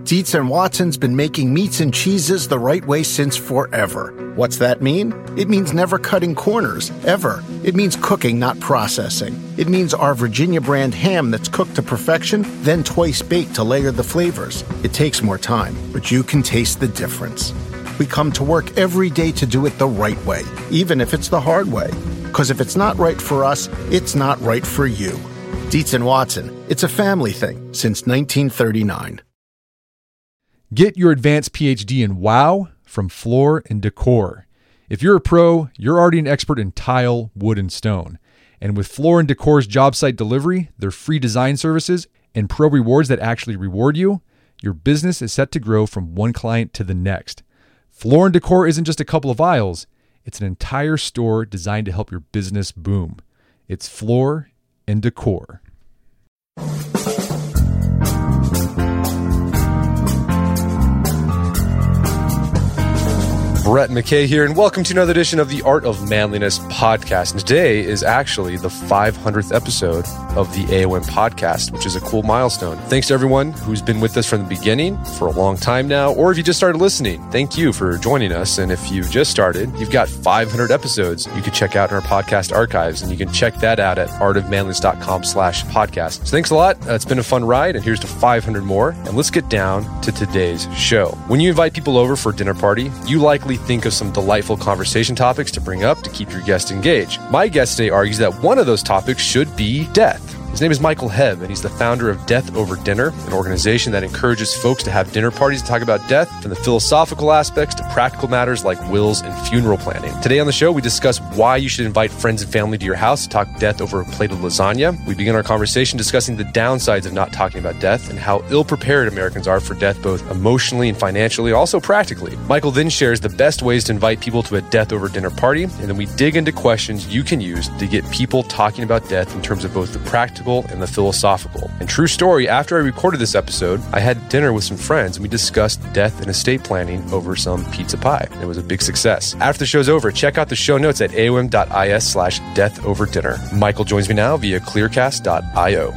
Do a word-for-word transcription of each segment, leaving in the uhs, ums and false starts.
Dietz and Watson's been making meats and cheeses the right way since forever. What's that mean? It means never cutting corners, ever. It means cooking, not processing. It means our Virginia brand ham that's cooked to perfection, then twice baked to layer the flavors. It takes more time, but you can taste the difference. We come to work every day to do it the right way, even if it's the hard way. Because if it's not right for us, it's not right for you. Dietz and Watson, it's a family thing since nineteen thirty-nine. Get your advanced P H D in WOW from Floor and Decor. If you're a pro, you're already an expert in tile, wood, and stone. And with Floor and Decor's job site delivery, their free design services, and pro rewards that actually reward you, your business is set to grow from one client to the next. Floor and Decor isn't just a couple of aisles, it's an entire store designed to help your business boom. It's Floor and Decor. Brett McKay here, and welcome to another edition of the Art of Manliness podcast. And today is actually the five hundredth episode of the A O M podcast, which is a cool milestone. Thanks to everyone who's been with us from the beginning for a long time now, or if you just started listening, thank you for joining us. And if you just started, you've got five hundred episodes you can check out in our podcast archives, and you can check that out at artofmanliness.com slash podcast. So thanks a lot. Uh, it's been a fun ride, and here's to five hundred more. And let's get down to today's show. When you invite people over for a dinner party, you likely think of some delightful conversation topics to bring up to keep your guest engaged. My guest today argues that one of those topics should be death. His name is Michael Hebb, and he's the founder of Death Over Dinner, an organization that encourages folks to have dinner parties to talk about death, from the philosophical aspects to practical matters like wills and funeral planning. Today on the show, we discuss why you should invite friends and family to your house to talk death over a plate of lasagna. We begin our conversation discussing the downsides of not talking about death and how ill-prepared Americans are for death, both emotionally and financially, also practically. Michael then shares the best ways to invite people to a Death Over Dinner party, and then we dig into questions you can use to get people talking about death in terms of both the practical and the philosophical. And true story, after I recorded this episode, I had dinner with some friends and we discussed death and estate planning over some pizza pie. It was a big success. After the show's over, check out the show notes at aom.is slash death over dinner. Michael joins me now via clearcast dot io.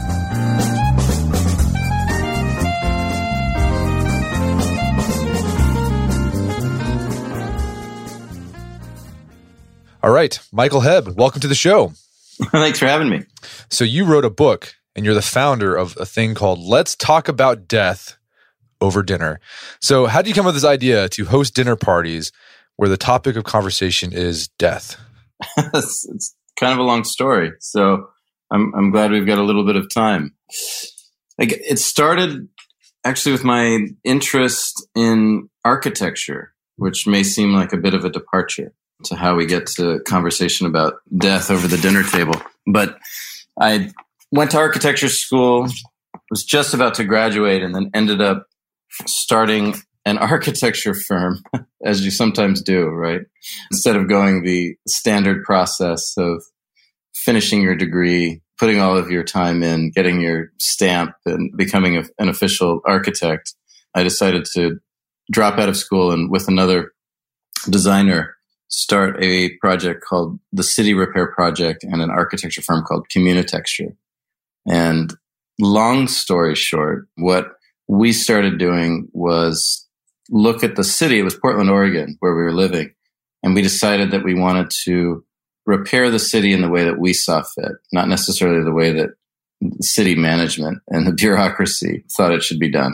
All right, Michael Hebb, welcome to the show. Thanks for having me. So you wrote a book, and you're the founder of a thing called Let's Talk About Death Over Dinner. So how did you come up with this idea to host dinner parties where the topic of conversation is death? it's, it's kind of a long story, so I'm I'm glad we've got a little bit of time. Like, it started actually with my interest in architecture, which may seem like a bit of a departure to how we get to conversation about death over the dinner table. But I went to architecture school, was just about to graduate, and then ended up starting an architecture firm, as you sometimes do, right? Instead of going the standard process of finishing your degree, putting all of your time in, getting your stamp, and becoming a, an official architect, I decided to drop out of school and, with another designer, start a project called the City Repair Project and an architecture firm called Communitexture. And long story short, what we started doing was look at the city. It was Portland, Oregon, where we were living. And we decided that we wanted to repair the city in the way that we saw fit, not necessarily the way that city management and the bureaucracy thought it should be done.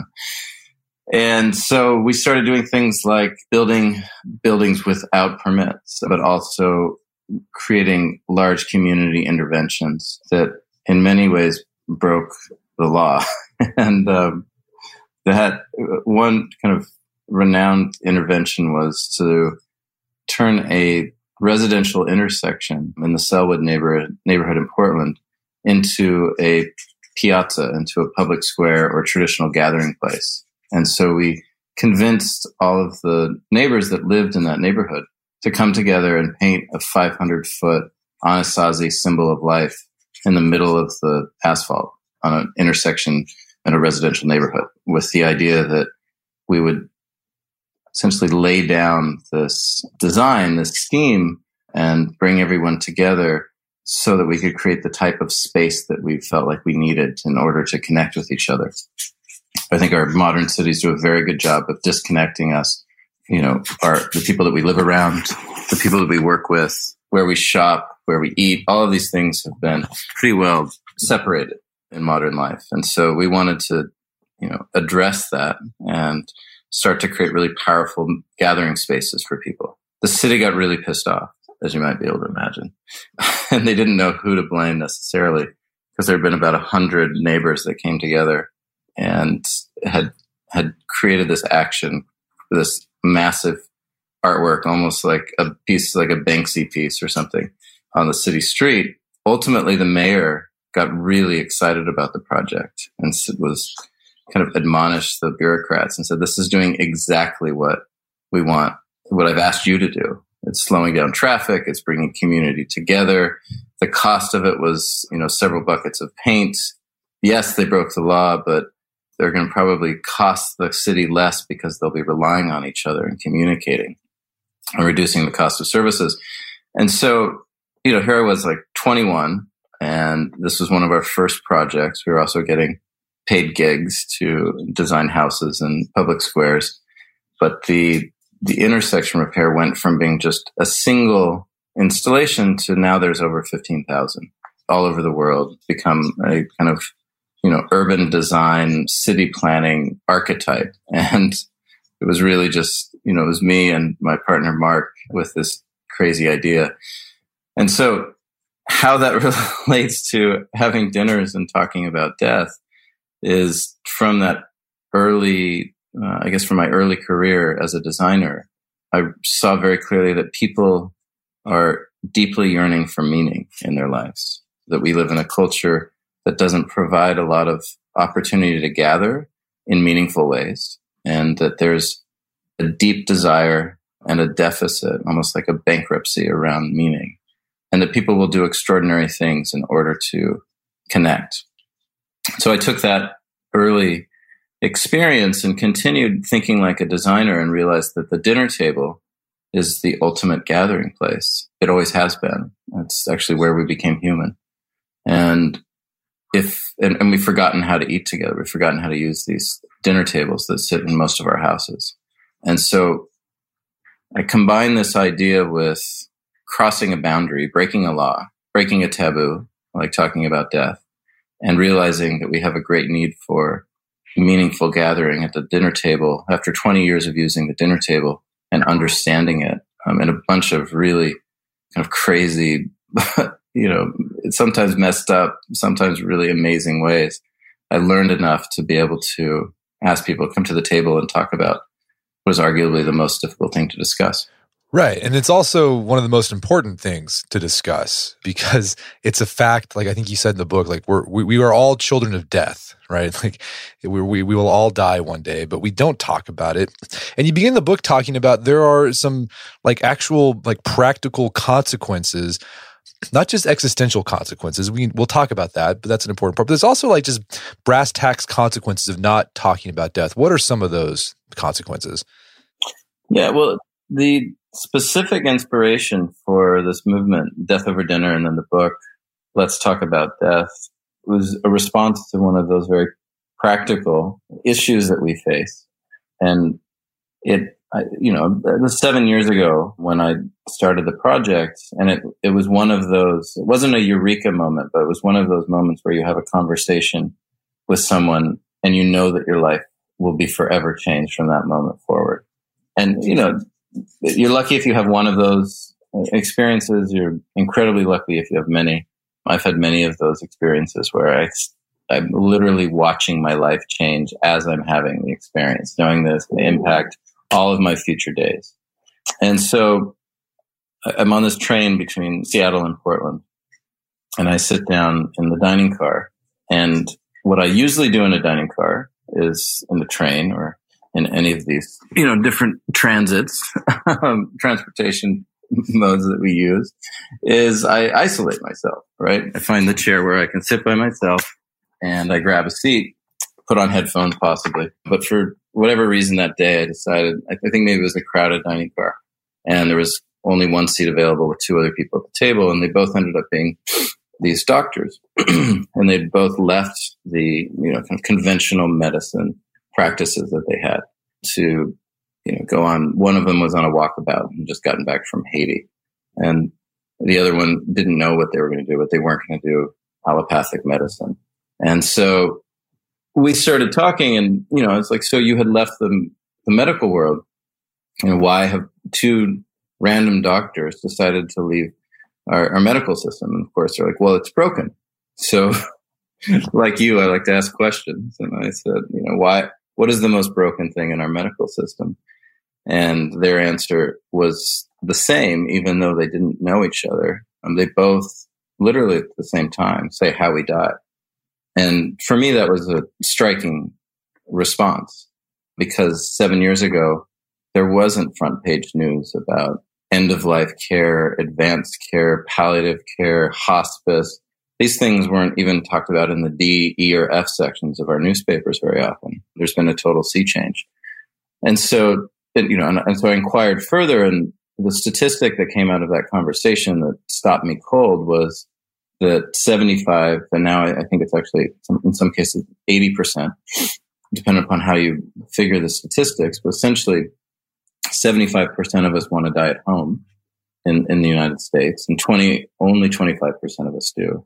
And so we started doing things like building buildings without permits, but also creating large community interventions that in many ways broke the law. and um, that one kind of renowned intervention was to turn a residential intersection in the Selwood neighborhood, neighborhood in Portland into a piazza, into a public square or traditional gathering place. And so we convinced all of the neighbors that lived in that neighborhood to come together and paint a five hundred foot Anasazi symbol of life in the middle of the asphalt on an intersection in a residential neighborhood, with the idea that we would essentially lay down this design, this scheme, and bring everyone together so that we could create the type of space that we felt like we needed in order to connect with each other. I think our modern cities do a very good job of disconnecting us. You know, our the people that we live around, the people that we work with, where we shop, where we eat, all of these things have been pretty well separated in modern life. And so we wanted to, you know, address that and start to create really powerful gathering spaces for people. The city got really pissed off, as you might be able to imagine. And they didn't know who to blame necessarily, because there had been about a hundred neighbors that came together and had had created this action, this massive artwork, almost like a piece, like a Banksy piece or something on the city street. Ultimately, the mayor got really excited about the project and was kind of admonished the bureaucrats and said, this is doing exactly what we want, what I've asked you to do. It's slowing down traffic. It's bringing community together. The cost of it was, you know, several buckets of paint. Yes, they broke the law, but they're going to probably cost the city less because they'll be relying on each other and communicating and reducing the cost of services. And so, you know, here I was like twenty-one, and this was one of our first projects. We were also getting paid gigs to design houses and public squares. But the the intersection repair went from being just a single installation to now there's over fifteen thousand all over the world, become a kind of, you know, urban design, city planning archetype. And it was really just, you know, it was me and my partner, Mark, with this crazy idea. And so how that relates to having dinners and talking about death is from that early, uh, I guess from my early career as a designer, I saw very clearly that people are deeply yearning for meaning in their lives, that we live in a culture that doesn't provide a lot of opportunity to gather in meaningful ways, and that there's a deep desire and a deficit, almost like a bankruptcy around meaning, and that people will do extraordinary things in order to connect. So I took that early experience and continued thinking like a designer and realized that the dinner table is the ultimate gathering place. It always has been. It's actually where we became human. And if, and, and we've forgotten how to eat together. We've forgotten how to use these dinner tables that sit in most of our houses. And so I combine this idea with crossing a boundary, breaking a law, breaking a taboo, like talking about death, and realizing that we have a great need for meaningful gathering at the dinner table after twenty years of using the dinner table and understanding it um, in a bunch of really kind of crazy, you know, sometimes messed up, sometimes really amazing ways. I learned enough to be able to ask people to come to the table and talk about what is arguably the most difficult thing to discuss. Right. And it's also one of the most important things to discuss, because it's a fact, like I think you said in the book, like we're, we, we are all children of death, right? Like we, we, we will all die one day, but we don't talk about it. And you begin the book talking about there are some like actual, like practical consequences, not just existential consequences. We, we'll talk about that, but that's an important part. But there's also like just brass tacks consequences of not talking about death. What are some of those consequences? Yeah, well, the specific inspiration for this movement, Death Over Dinner, and then the book, Let's Talk About Death, was a response to one of those very practical issues that we face. And it, I, you know, it was seven years ago when I started the project, and it, it was one of those, it wasn't a eureka moment, but it was one of those moments where you have a conversation with someone and you know that your life will be forever changed from that moment forward. And, you know, you're lucky if you have one of those experiences. You're incredibly lucky if you have many. I've had many of those experiences where I, I'm literally watching my life change as I'm having the experience, knowing that it's going to impact all of my future days. And so I'm on this train between Seattle and Portland, and I sit down in the dining car. And what I usually do in a dining car is in the train or in any of these, you know, different transits, um, transportation modes that we use, is I isolate myself, right? I find the chair where I can sit by myself and I grab a seat, put on headphones possibly. But for whatever reason that day, I decided, I think maybe it was a crowded dining car and there was only one seat available with two other people at the table, and they both ended up being these doctors. And they both left the, you know, kind of conventional medicine practices that they had to, you know, go on. One of them was on a walkabout and just gotten back from Haiti. And the other one didn't know what they were going to do, but they weren't going to do allopathic medicine. And so we started talking, and, you know, it's like, so you had left the, the medical world, and why have two random doctors decided to leave our, our medical system? And of course, they're like, well, it's broken. So like you, I like to ask questions. And I said, you know, why, what is the most broken thing in our medical system? And their answer was the same, even though they didn't know each other. Um, they both literally at the same time say how we die. And for me, that was a striking response, because seven years ago, there wasn't front page news about end of life care, advanced care, palliative care, hospice. These things weren't even talked about in the D, E, or F sections of our newspapers very often. There's been a total sea change. And so, you know, and, and so I inquired further, and the statistic that came out of that conversation that stopped me cold was that seventy-five, and now I, I think it's actually in some cases eighty percent, depending upon how you figure the statistics, but essentially seventy-five percent of us want to die at home in, in the United States, and twenty, only twenty-five percent of us do.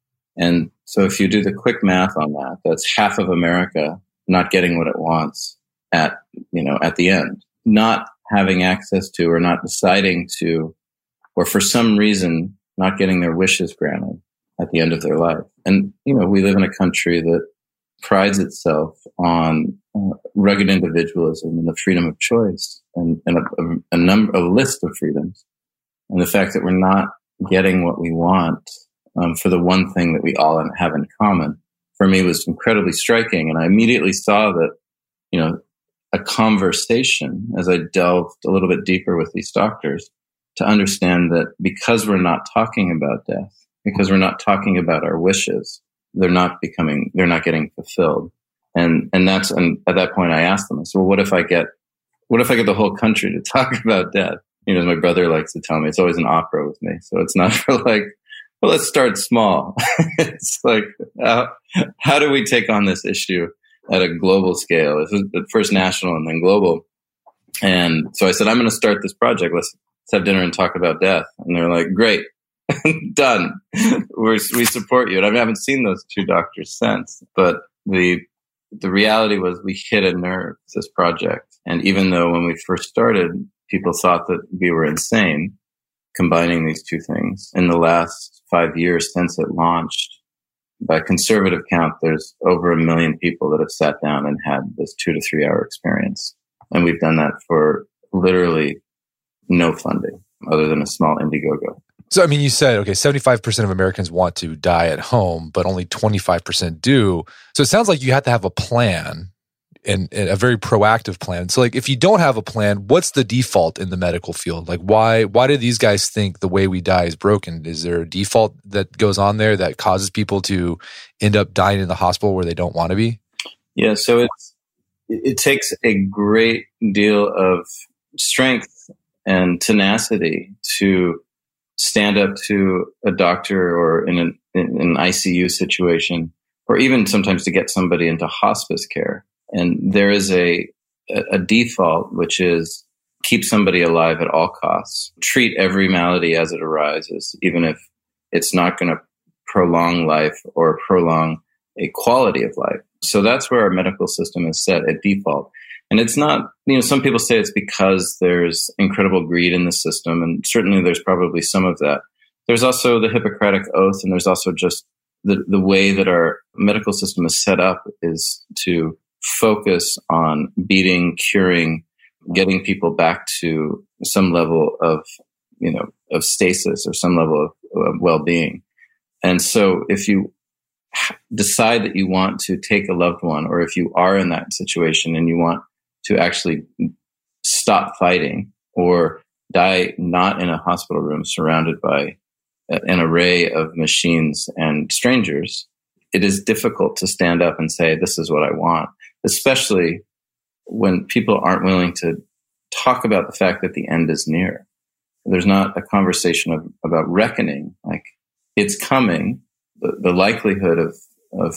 And so if you do the quick math on that, that's half of America not getting what it wants at, you know, at the end, not having access to, or not deciding to, or for some reason, not getting their wishes granted at the end of their life. And, you know, we live in a country that prides itself on uh, rugged individualism and the freedom of choice, and, and a, a, a number, a list of freedoms. And the fact that we're not getting what we want um, for the one thing that we all have in common, for me, was incredibly striking. And I immediately saw that, you know, a conversation, as I delved a little bit deeper with these doctors, to understand that because we're not talking about death, because we're not talking about our wishes, they're not becoming, they're not getting fulfilled. And, and that's, and at that point I asked them, I said, well, what if I get, what if I get the whole country to talk about death? You know, as my brother likes to tell me, it's always an opera with me. So it's not for like, well, let's start small. It's like, how, how do we take on this issue at a global scale? It was at first national and then global. And so I said, I'm going to start this project. Let's, let's have dinner and talk about death. And they're like, great, done. We're, we support you. And I haven't seen those two doctors since. But the the reality was we hit a nerve, this project. And even though when we first started, people thought that we were insane, combining these two things, in the last five years since it launched, by conservative count, there's over a million people that have sat down and had this two to three hour experience. And we've done that for literally no funding other than a small Indiegogo. So, I mean, you said, okay, seventy-five percent of Americans want to die at home, but only twenty-five percent do. So it sounds like you have to have a plan, and, and a very proactive plan. So like, if you don't have a plan, what's the default in the medical field? Like, why, why do these guys think the way we die is broken? Is there a default that goes on there that causes people to end up dying in the hospital where they don't want to be? Yeah. So it's, it takes a great deal of strength and tenacity to stand up to a doctor, or in an, in an I C U situation, or even sometimes to get somebody into hospice care. And there is a, a default, which is keep somebody alive at all costs. Treat every malady as it arises, even if it's not going to prolong life or prolong a quality of life. So that's where our medical system is set at default. And it's not, you know, some people say it's because there's incredible greed in the system, and certainly there's probably some of that. There's also the Hippocratic Oath, and there's also just the, the way that our medical system is set up is to focus on beating, curing, getting people back to some level of, you know, of stasis or some level of, of well-being. And so if you decide that you want to take a loved one, or if you are in that situation and you want to actually stop fighting or die not in a hospital room surrounded by an array of machines and strangers, it is difficult to stand up and say, this is what I want, especially when people aren't willing to talk about the fact that the end is near. There's not a conversation of, about reckoning. Like, it's coming. The, the likelihood of, of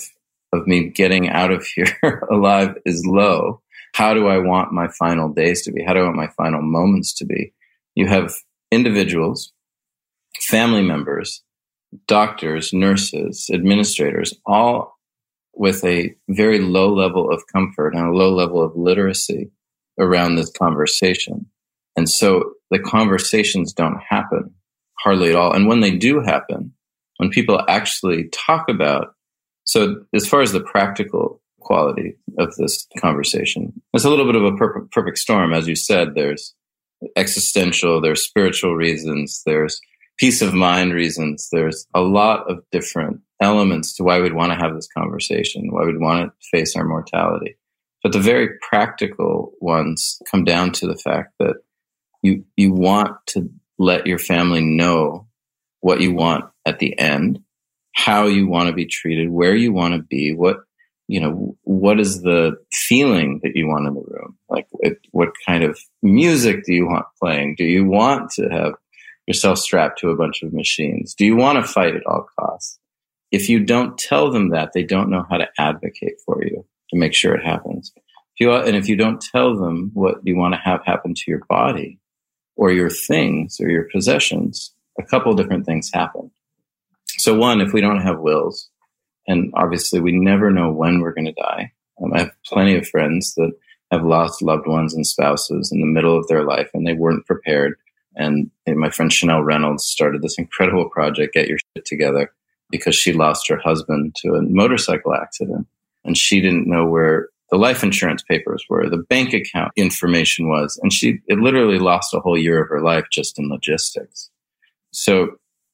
of me getting out of here alive is low. How do I want my final days to be? How do I want my final moments to be? You have individuals, family members, doctors, nurses, administrators, all with a very low level of comfort and a low level of literacy around this conversation. And so the conversations don't happen hardly at all. And when they do happen, when people actually talk about, so as far as the practical quality of this conversation, it's a little bit of a per- perfect storm. As you said, there's existential, there's spiritual reasons, there's peace of mind reasons. There's a lot of different elements to why we'd want to have this conversation, why we'd want to face our mortality. But the very practical ones come down to the fact that you you want to let your family know what you want at the end, how you want to be treated, where you want to be, what you know, what is the feeling that you want in the room? Like, it, what kind of music do you want playing? Do you want to have yourself strapped to a bunch of machines? Do you want to fight at all costs? If you don't tell them that, they don't know how to advocate for you to make sure it happens. If you, and if you don't tell them what you want to have happen to your body or your things or your possessions, a couple different things happen. So one, if we don't have wills, and obviously we never know when we're going to die. Um, I have plenty of friends that have lost loved ones and spouses in the middle of their life, and they weren't prepared. And, and my friend Chanel Reynolds started this incredible project, Get Your Shit Together, because she lost her husband to a motorcycle accident. And she didn't know where the life insurance papers were, the bank account information was. And she it literally lost a whole year of her life just in logistics. So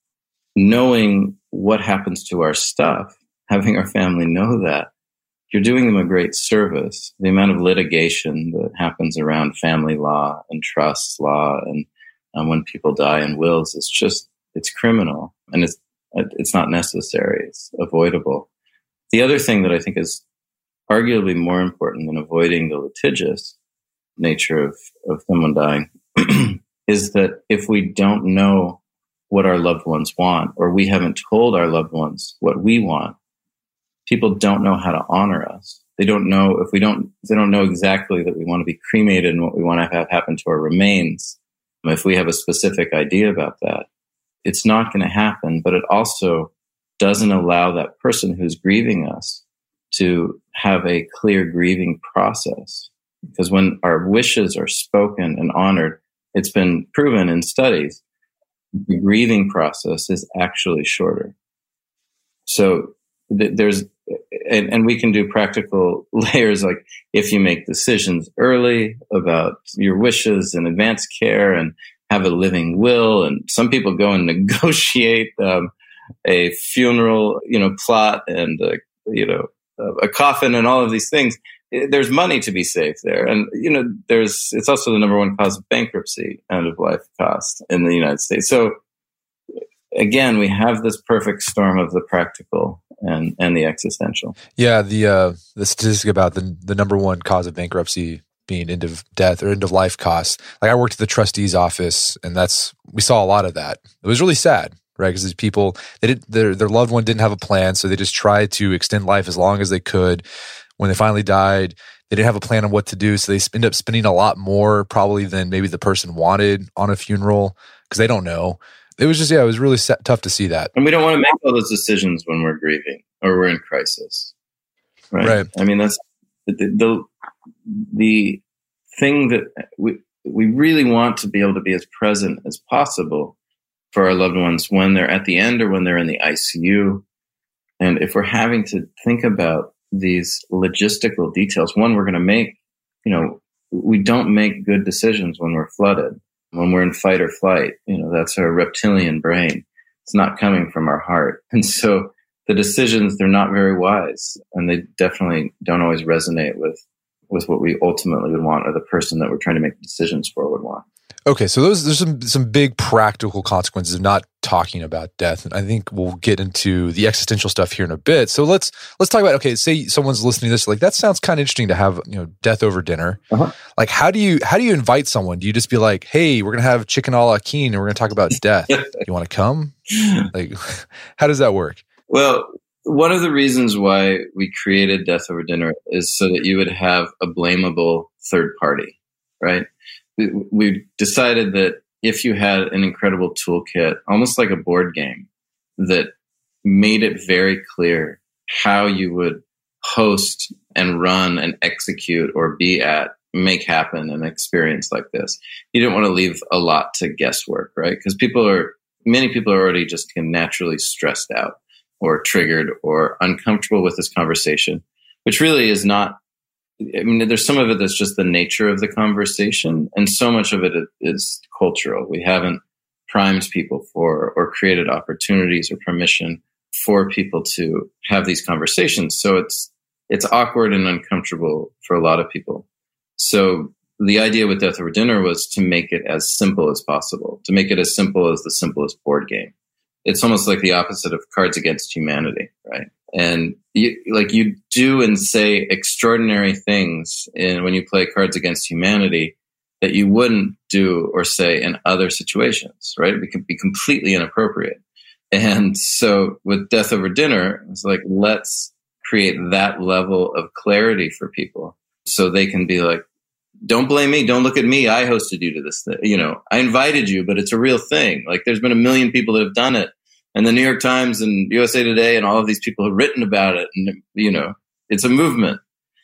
knowing what happens to our stuff, having our family know that, you're doing them a great service. The amount of litigation that happens around family law and trust law and um, when people die in wills, it's just, it's criminal, and it's it's not necessary. It's avoidable. The other thing that I think is arguably more important than avoiding the litigious nature of, of someone dying is that if we don't know what our loved ones want, or we haven't told our loved ones what we want, people don't know how to honor us. They don't know if we don't, they don't know exactly that we want to be cremated and what we want to have happen to our remains. If we have a specific idea about that, it's not going to happen, but it also doesn't allow that person who's grieving us to have a clear grieving process. Because when our wishes are spoken and honored, it's been proven in studies, the grieving process is actually shorter. So th- there's, and, and we can do practical layers, like if you make decisions early about your wishes and advanced care and have a living will, and some people go and negotiate um, a funeral, you know, plot and uh, you know a coffin and all of these things. There's money to be saved there, and you know, there's it's also the number one cause of bankruptcy, end of life cost in the United States. So again, we have this perfect storm of the practical and and the existential. Yeah, the uh, the statistic about the the number one cause of bankruptcy being end of death or end of life costs. Like, I worked at the trustee's office, and that's we saw a lot of that. It was really sad, right? Because these people, they did their their loved one didn't have a plan, so they just tried to extend life as long as they could. When they finally died, they didn't have a plan on what to do, so they end up spending a lot more probably than maybe the person wanted on a funeral because they don't know. It was just, yeah, it was really set, tough to see that. And we don't want to make all those decisions when we're grieving or we're in crisis, right? Right. I mean, that's the, the the thing that we we really want to be able to be as present as possible for our loved ones when they're at the end or when they're in the I C U. And if we're having to think about these logistical details, one, we're going to make, you know, we don't make good decisions when we're flooded, when we're in fight or flight. You know, that's our reptilian brain. It's not coming from our heart. And so the decisions, they're not very wise, and they definitely don't always resonate with with what we ultimately would want, or the person that we're trying to make decisions for would want. Okay, so those there's some some big practical consequences of not talking about death, and I think we'll get into the existential stuff here in a bit. So let's let's talk about, okay, say someone's listening to this, like, that sounds kind of interesting to have, you know, death over dinner. Uh-huh. Like, how do you how do you invite someone? Do you just be like, hey, we're gonna have chicken a la Keen and we're gonna talk about death? You want to come? Like, how does that work? Well, one of the reasons why we created Death Over Dinner is so that you would have a blamable third party, right? We, we decided that if you had an incredible toolkit, almost like a board game, that made it very clear how you would host and run and execute or be at, make happen an experience like this. You didn't want to leave a lot to guesswork, right? Because people are, many people are already just naturally stressed out or triggered or uncomfortable with this conversation, which really is not, I mean, there's some of it that's just the nature of the conversation, and so much of it is cultural. We haven't primed people for or created opportunities or permission for people to have these conversations. So it's it's awkward and uncomfortable for a lot of people. So the idea with Death Over Dinner was to make it as simple as possible, to make it as simple as the simplest board game. It's almost like the opposite of Cards Against Humanity, right? And you, like you do and say extraordinary things in when you play Cards Against Humanity that you wouldn't do or say in other situations, right? It can be completely inappropriate. And so with Death Over Dinner, it's like, let's create that level of clarity for people so they can be like, don't blame me. Don't look at me. I hosted you to this thing. You know, I invited you, but it's a real thing. Like there's been a million people that have done it. And the New York Times and U S A Today and all of these people have written about it. And, you know, it's a movement.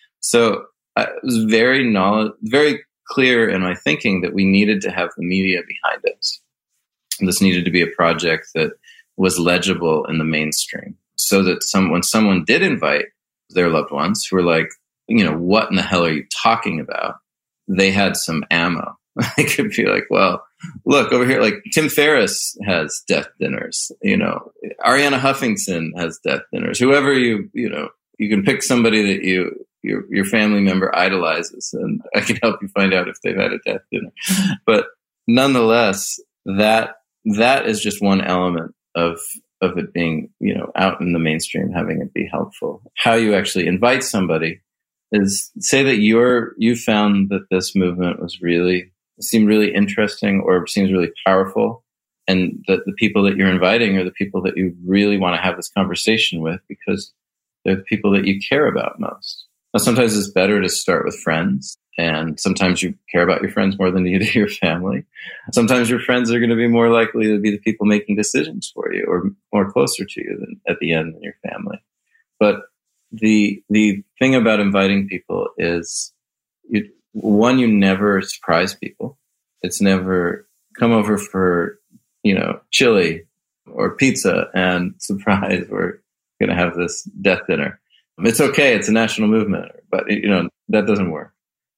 So I was very knowledge, very clear in my thinking that we needed to have the media behind us. And this needed to be a project that was legible in the mainstream so that some, when someone did invite their loved ones who were like, you know, what in the hell are you talking about? They had some ammo. They could be like, well, look over here, like Tim Ferriss has death dinners, you know, Arianna Huffington has death dinners, whoever you, you know, you can pick somebody that you, your, your family member idolizes, and I can help you find out if they've had a death dinner. But nonetheless, that, that is just one element of, of it being, you know, out in the mainstream, having it be helpful. How you actually invite somebody is say that you're, you found that this movement was really, seemed really interesting or seems really powerful, and that the people that you're inviting are the people that you really want to have this conversation with because they're the people that you care about most. Now, sometimes it's better to start with friends, and sometimes you care about your friends more than you do your family. Sometimes your friends are going to be more likely to be the people making decisions for you or more closer to you than at the end than your family. But the the thing about inviting people is, you, one, you never surprise people. It's never come over for, you know, chili or pizza and surprise, we're going to have this death dinner. It's okay. It's a national movement, but you know, that doesn't work.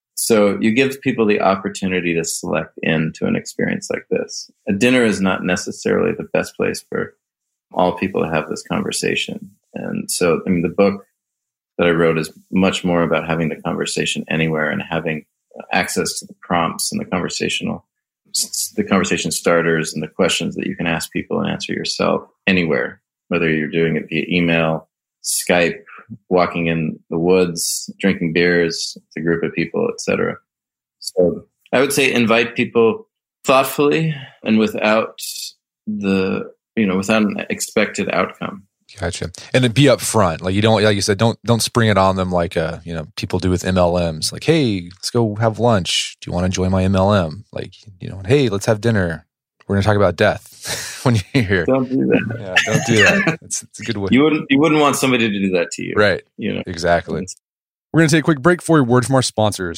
So you give people the opportunity to select into an experience like this. A dinner is not necessarily the best place for all people to have this conversation. And so, I mean, the book that I wrote is much more about having the conversation anywhere and having access to the prompts and the conversational, the conversation starters and the questions that you can ask people and answer yourself anywhere, whether you're doing it via email, Skype, walking in the woods, drinking beers with a group of people, et cetera. So I would say invite people thoughtfully and without the, you know, without an expected outcome. Gotcha. And then be upfront. Like you don't, like you said, don't, don't spring it on them like, uh, you know, people do with M L Ms. Like, hey, let's go have lunch. Do you want to join my M L M? Like, you know, hey, let's have dinner. We're going to talk about death when you're here. Don't do that. Yeah, don't do that. It's, it's a good way. You wouldn't, you wouldn't want somebody to do that to you. Right. You know, exactly. We're going to take a quick break for a word from our sponsors.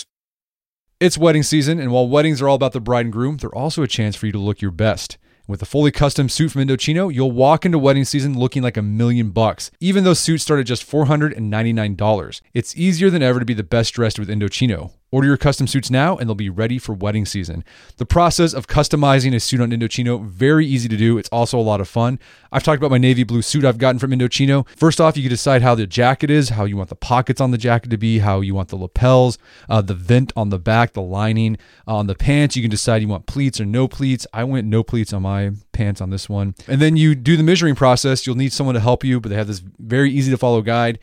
It's wedding season, and while weddings are all about the bride and groom, they're also a chance for you to look your best. With a fully custom suit from Indochino, you'll walk into wedding season looking like a million bucks, even though suits start at just four hundred ninety-nine dollars. It's easier than ever to be the best dressed with Indochino. Order your custom suits now and they'll be ready for wedding season. The process of customizing a suit on Indochino, very easy to do. It's also a lot of fun. I've talked about my navy blue suit I've gotten from Indochino. First off, you can decide how the jacket is, how you want the pockets on the jacket to be, how you want the lapels, uh, the vent on the back, the lining. Uh, on the pants, you can decide you want pleats or no pleats. I went no pleats on my pants on this one. And then you do the measuring process. You'll need someone to help you, but they have this very easy to follow guide.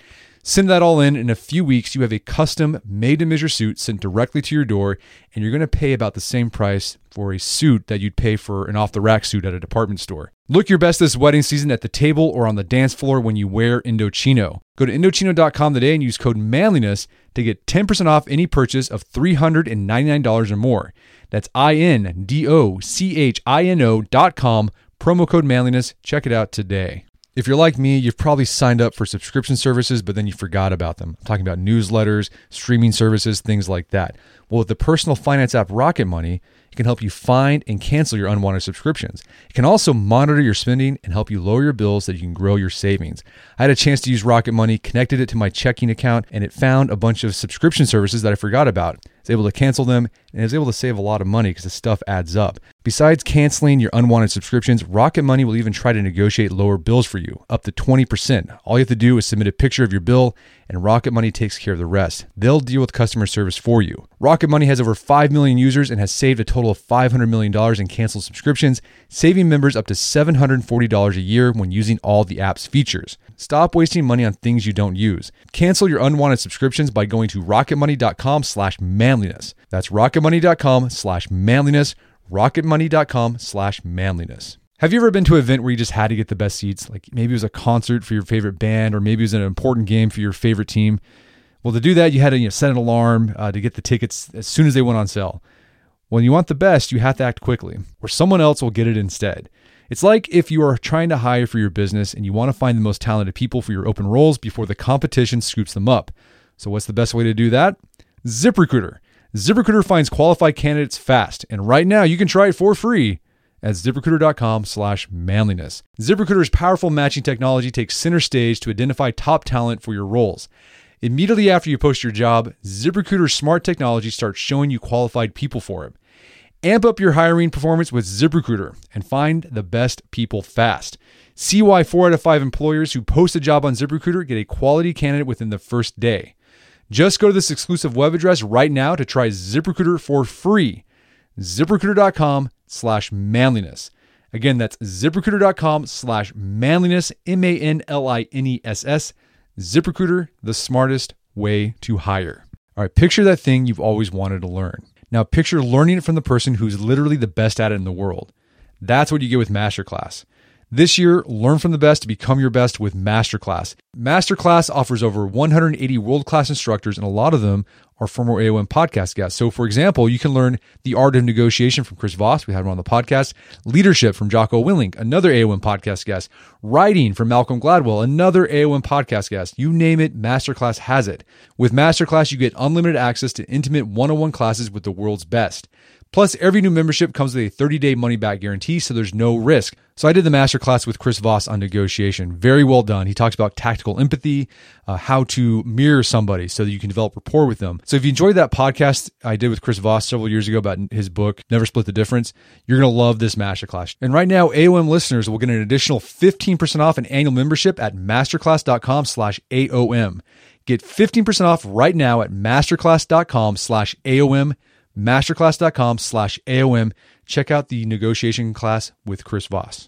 Send that all in. In a few weeks, you have a custom made-to-measure suit sent directly to your door, and you're going to pay about the same price for a suit that you'd pay for an off-the-rack suit at a department store. Look your best this wedding season at the table or on the dance floor when you wear Indochino. Go to Indochino dot com today and use code manliness to get ten percent off any purchase of three hundred ninety-nine dollars or more. That's I N D O C H I N O dot com, promo code manliness. Check it out today. If you're like me, you've probably signed up for subscription services, but then you forgot about them. I'm talking about newsletters, streaming services, things like that. Well, with the personal finance app Rocket Money, it can help you find and cancel your unwanted subscriptions. It can also monitor your spending and help you lower your bills so that you can grow your savings. I had a chance to use Rocket Money, connected it to my checking account, and it found a bunch of subscription services that I forgot about. I was able to cancel them, and I was able to save a lot of money because the stuff adds up. Besides canceling your unwanted subscriptions, Rocket Money will even try to negotiate lower bills for you, up to twenty percent. All you have to do is submit a picture of your bill, and Rocket Money takes care of the rest. They'll deal with customer service for you. Rocket Money has over five million users and has saved a total of five hundred million dollars in canceled subscriptions, saving members up to seven hundred forty dollars a year when using all the app's features. Stop wasting money on things you don't use. Cancel your unwanted subscriptions by going to rocketmoney.com slash manliness. That's rocketmoney.com slash manliness. rocketmoney.com slash manliness. Have you ever been to an event where you just had to get the best seats? Like maybe it was a concert for your favorite band, or maybe it was an important game for your favorite team. Well, to do that, you had to you know, set an alarm uh, to get the tickets as soon as they went on sale. When you want the best, you have to act quickly, or someone else will get it instead. It's like if you are trying to hire for your business and you want to find the most talented people for your open roles before the competition scoops them up. So what's the best way to do that? ZipRecruiter. ZipRecruiter finds qualified candidates fast, and right now you can try it for free at ZipRecruiter.com slash manliness. ZipRecruiter's powerful matching technology takes center stage to identify top talent for your roles. Immediately after you post your job, ZipRecruiter's smart technology starts showing you qualified people for it. Amp up your hiring performance with ZipRecruiter and find the best people fast. See why four out of five employers who post a job on ZipRecruiter get a quality candidate within the first day. Just go to this exclusive web address right now to try ZipRecruiter for free. ZipRecruiter.com slash manliness. Again, that's ZipRecruiter.com slash manliness, M A N L I N E S S. ZipRecruiter, the smartest way to hire. All right, picture that thing you've always wanted to learn. Now picture learning it from the person who's literally the best at it in the world. That's what you get with Masterclass. This year, learn from the best to become your best with Masterclass. Masterclass offers over one hundred eighty world-class instructors, and a lot of them are former A O M podcast guests. So, for example, you can learn the art of negotiation from Chris Voss. We had him on the podcast. Leadership from Jocko Willink, another A O M podcast guest. Writing from Malcolm Gladwell, another A O M podcast guest. You name it, Masterclass has it. With Masterclass, you get unlimited access to intimate one-on-one classes with the world's best. Plus, every new membership comes with a thirty-day money-back guarantee, so there's no risk. So I did the masterclass with Chris Voss on negotiation. Very well done. He talks about tactical empathy, uh, how to mirror somebody so that you can develop rapport with them. So if you enjoyed that podcast I did with Chris Voss several years ago about his book, Never Split the Difference, you're going to love this masterclass. And right now, A O M listeners will get an additional fifteen percent off an annual membership at masterclass.com slash AOM. Get fifteen percent off right now at masterclass.com slash AOM. Masterclass.com slash AOM. Check out the negotiation class with Chris Voss.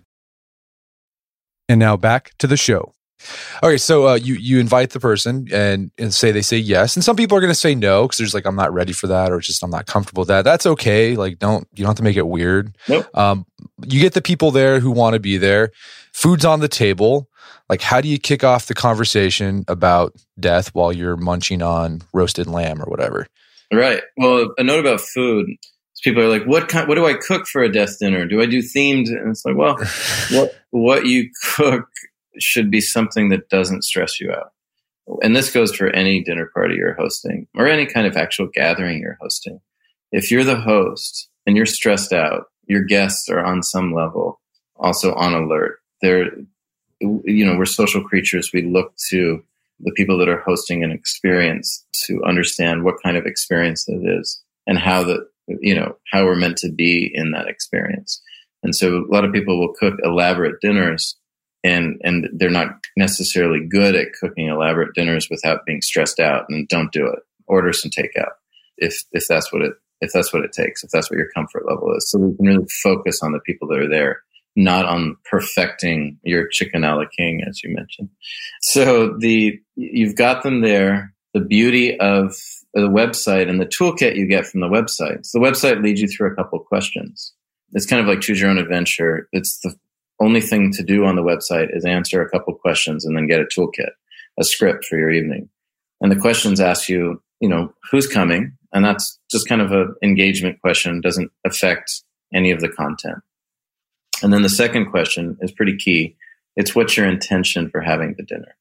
And now back to the show. Okay, so uh, you you invite the person and, and say they say yes. And some people are going to say no because there's like, I'm not ready for that, or just I'm not comfortable with that. That's okay. Like, don't, you don't have to make it weird. Nope. Um, you get the people there who want to be there. Food's on the table. Like, how do you kick off the conversation about death while you're munching on roasted lamb or whatever? Right. Well, a note about food. People are like, what kind, what do I cook for a death dinner? Do I do themed? And it's like, well, what, what you cook should be something that doesn't stress you out. And this goes for any dinner party you're hosting or any kind of actual gathering you're hosting. If you're the host and you're stressed out, your guests are on some level also on alert. They're, you know, we're social creatures. We look to the people that are hosting an experience to understand what kind of experience it is and how the, you know, how we're meant to be in that experience. And so a lot of people will cook elaborate dinners and, and they're not necessarily good at cooking elaborate dinners without being stressed out, and don't do it. Order some takeout if, if that's what it, if that's what it takes, if that's what your comfort level is. So we can really focus on the people that are there not on perfecting your chicken a la king, as you mentioned. So the you've got them there. The beauty of the website and the toolkit you get from the website. So the website leads you through a couple of questions. It's kind of like choose your own adventure. It's the only thing to do on the website is answer a couple of questions and then get a toolkit, a script for your evening. And the questions ask you, you know, who's coming? And that's just kind of an engagement question, doesn't affect any of the content. And then the second question is pretty key. It's what's your intention for having the dinner?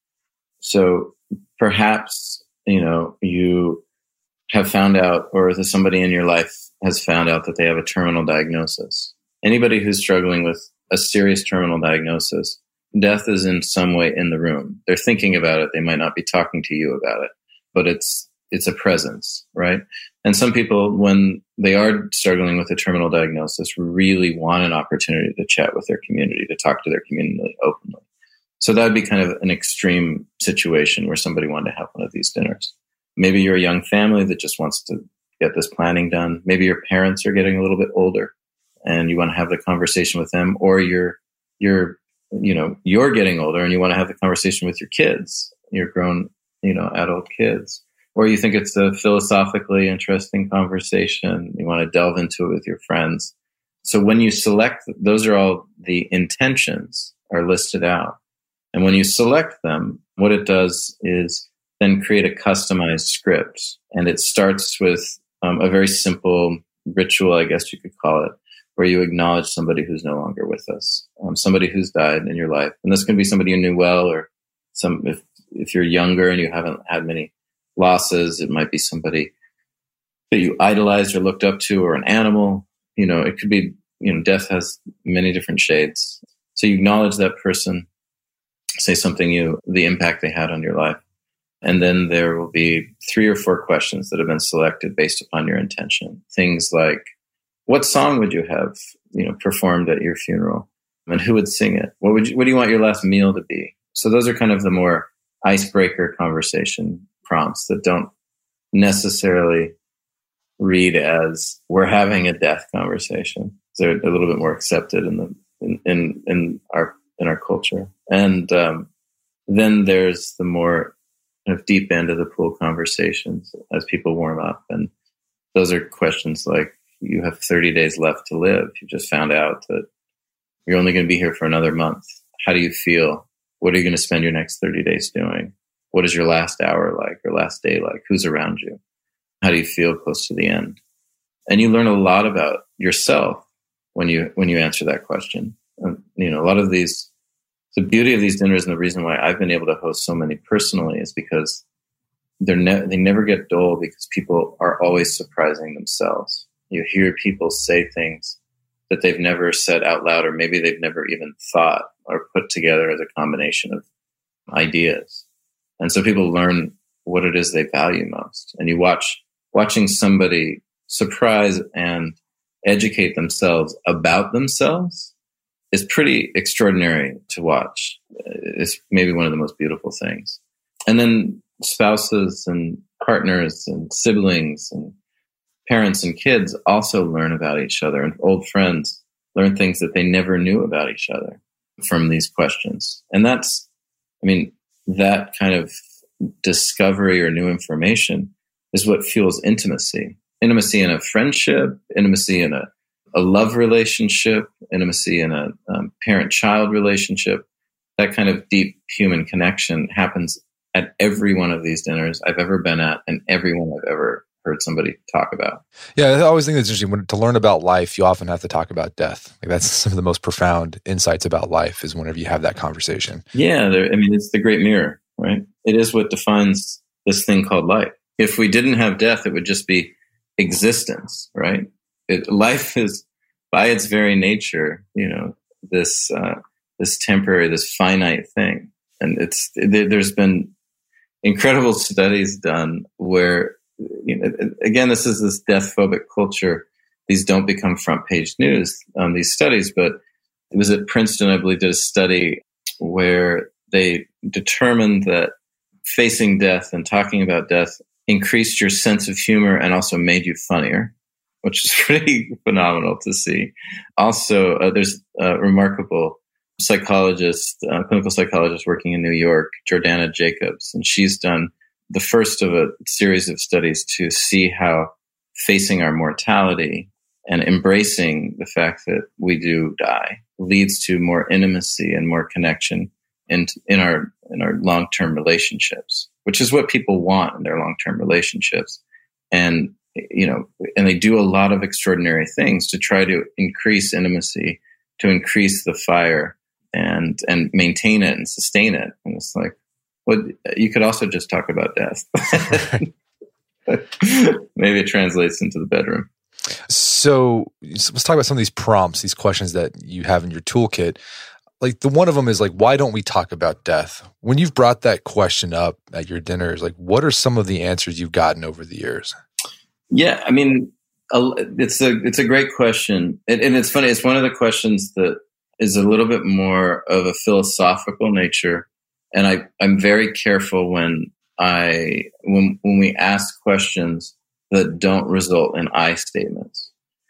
So perhaps, you know, you have found out, or somebody in your life has found out that they have a terminal diagnosis. Anybody who's struggling with a serious terminal diagnosis, death is in some way in the room. They're thinking about it. They might not be talking to you about it, but it's it's a presence, right? And some people, when they are struggling with a terminal diagnosis, really want an opportunity to chat with their community, to talk to their community openly. So that would be kind of an extreme situation where somebody wanted to have one of these dinners. Maybe you're a young family that just wants to get this planning done. Maybe your parents are getting a little bit older and you want to have the conversation with them, or you're, you're, you know, you're getting older and you want to have the conversation with your kids, your grown, you know, adult kids, or you think it's a philosophically interesting conversation. You want to delve into it with your friends. So when you select, those are all the intentions are listed out. And when you select them, what it does is then create a customized script. And it starts with um, a very simple ritual, I guess you could call it, where you acknowledge somebody who's no longer with us, um, somebody who's died in your life. And this can be somebody you knew well, or some, if, if you're younger and you haven't had many losses, it might be somebody that you idolized or looked up to, or an animal. You know, it could be, you know, death has many different shades. So you acknowledge that person, say something you, the impact they had on your life. And then there will be three or four questions that have been selected based upon your intention. Things like, what song would you have, you know, performed at your funeral? And who would sing it? What would you, what do you want your last meal to be? So those are kind of the more icebreaker conversation prompts that don't necessarily read as we're having a death conversation. They're a little bit more accepted in the in in, in our in our culture. And um, then there's the more kind of deep end of the pool conversations as people warm up, and those are questions like, you have thirty days left to live. You just found out that you're only going to be here for another month. How do you feel? What are you going to spend your next thirty days doing? What is your last hour like, or last day like? Who's around you? How do you feel close to the end? And you learn a lot about yourself when you when you answer that question. And, you know, a lot of these, the beauty of these dinners and the reason why I've been able to host so many personally is because they're ne- they never get dull, because people are always surprising themselves. You hear people say things that they've never said out loud, or maybe they've never even thought or put together as a combination of ideas. And so people learn what it is they value most. And you watch, watching somebody surprise and educate themselves about themselves is pretty extraordinary to watch. It's maybe one of the most beautiful things. And then spouses and partners and siblings and parents and kids also learn about each other, and old friends learn things that they never knew about each other from these questions. And that's, I mean, that kind of discovery or new information is what fuels intimacy. Intimacy in a friendship, intimacy in a, a love relationship, intimacy in a um, parent-child relationship. That kind of deep human connection happens at every one of these dinners I've ever been at, and every one I've ever heard somebody talk about. Yeah, I always think that's interesting. When, to learn about life, you often have to talk about death. Like, that's some of the most profound insights about life, is whenever you have that conversation. Yeah, I mean, it's the great mirror, right? It is what defines this thing called life. If we didn't have death, it would just be existence, right? It, life is, by its very nature, you know, this uh, this temporary, this finite thing. And it's it, there's been incredible studies done where, you know, again, this is this death phobic culture. These don't become front page news, um, these studies, but it was at Princeton, I believe, did a study where they determined that facing death and talking about death increased your sense of humor and also made you funnier, which is pretty phenomenal to see. Also, uh, there's a remarkable psychologist, uh, clinical psychologist working in New York, Jordana Jacobs, and she's done the first of a series of studies to see how facing our mortality and embracing the fact that we do die leads to more intimacy and more connection in, in our in our long-term relationships, which is what people want in their long-term relationships. And, you know, and they do a lot of extraordinary things to try to increase intimacy, to increase the fire and, and maintain it and sustain it. And it's like, well, you could also just talk about death. Maybe it translates into the bedroom. So let's talk about some of these prompts, these questions that you have in your toolkit. Like the one of them is like, why don't we talk about death? When you've brought that question up at your dinners, like what are some of the answers you've gotten over the years? Yeah, I mean, it's a it's a great question, and, and it's funny. It's one of the questions that is a little bit more of a philosophical nature, and I I'm very careful when I when when we ask questions that don't result in I statements.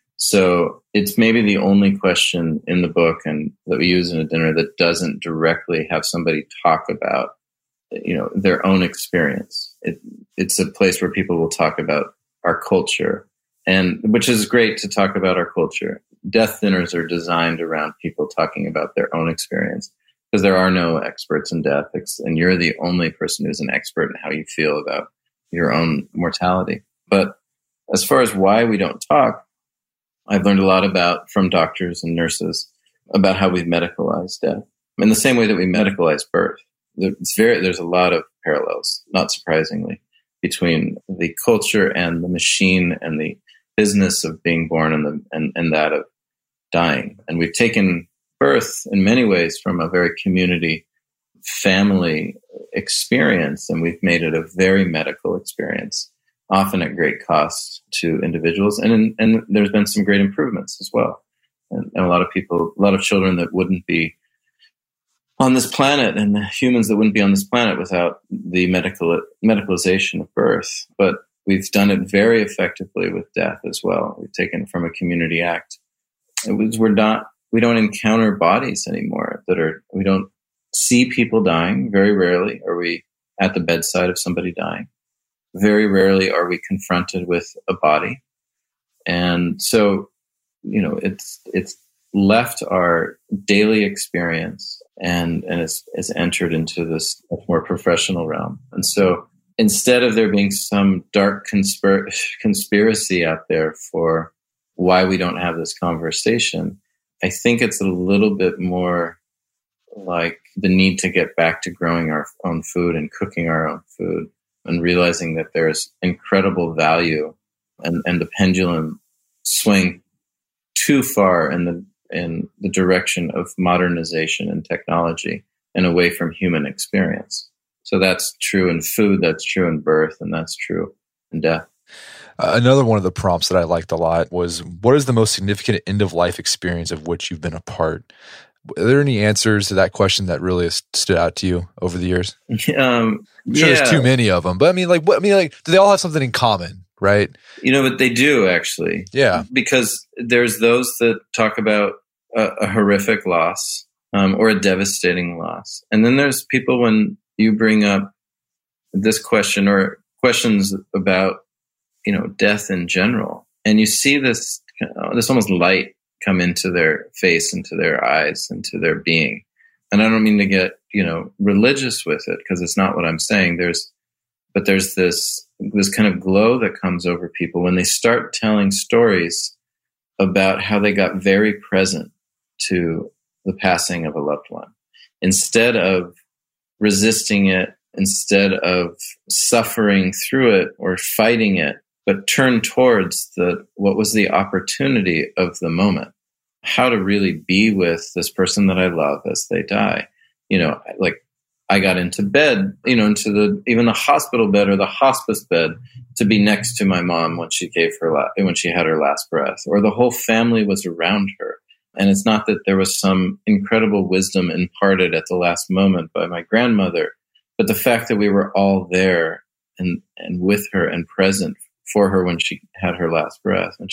So it's maybe the only question in the book and that we use in a dinner that doesn't directly have somebody talk about, you know, their own experience. It, it's a place where people will talk about our culture, and which is great to talk about our culture. Death dinners are designed around people talking about their own experience because there are no experts in death, and you're the only person who's an expert in how you feel about your own mortality. But as far as why we don't talk, I've learned a lot about from doctors and nurses about how we've medicalized death. In the same way that we medicalize birth, it's very, there's a lot of parallels, not surprisingly, between the culture and the machine and the business of being born and, the, and, and that of dying. And we've taken birth in many ways from a very community, family experience, and we've made it a very medical experience, often at great cost to individuals. And in, and there's been some great improvements as well. And, and a lot of people, a lot of children that wouldn't be on this planet and the humans that wouldn't be on this planet without the medical medicalization of birth. But we've done it very effectively with death as well. We've taken it from a community act. It was, we're not, we don't encounter bodies anymore that are, we don't see people dying. Very rarely are we at the bedside of somebody dying. Very rarely are we confronted with a body. And so, you know, it's, it's left our daily experience and, and it's, it's entered into this more professional realm. And so instead of there being some dark conspir- conspiracy out there for why we don't have this conversation, I think it's a little bit more like the need to get back to growing our own food and cooking our own food and realizing that there's incredible value and, and the pendulum swing too far in the in the direction of modernization and technology and away from human experience. So that's true in food, that's true in birth, and that's true in death. Uh, another one of the prompts that I liked a lot was, what is the most significant end-of-life experience of which you've been a part? Are there any answers to that question that really has stood out to you over the years? Um, I'm sure yeah. There's too many of them, but I mean, like, what, I mean, like, do they all have something in common, right? You know, but they do actually. Yeah. Because there's those that talk about a, a horrific loss um, or a devastating loss. And then there's people when you bring up this question or questions about, you know, death in general, and you see this, uh, this almost light come into their face, into their eyes, into their being. And I don't mean to get, you know, religious with it because it's not what I'm saying. There's, but there's this, this kind of glow that comes over people when they start telling stories about how they got very present to the passing of a loved one. Instead of resisting it, instead of suffering through it or fighting it, but turn towards the what was the opportunity of the moment, how to really be with this person that I love as they die. You know, like I got into bed, you know, into the even the hospital bed or the hospice bed to be next to my mom when she gave her la- when she had her last breath, or the whole family was around her. And it's not that there was some incredible wisdom imparted at the last moment by my grandmother, but the fact that we were all there and and with her and present for her when she had her last breath, when she